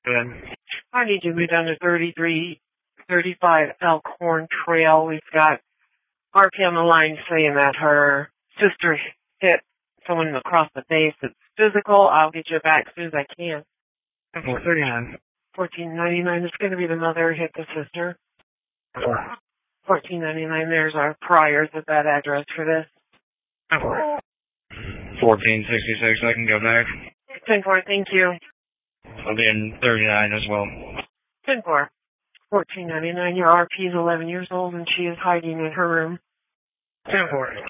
Good. I need you to move down to 3335 Elkhorn Trail. We've got RP on the line saying that her sister hit someone across the face. It's physical. I'll get you back as soon as I can. 439. 1499 is going to be the mother hit the sister. 4. 1499, there's our priors at that address for this. 1466, I can go back. 10-4, thank you. I'll be in 39 as well. 10-4. 1499, your RP is 11 years old and she is hiding in her room. 10-4.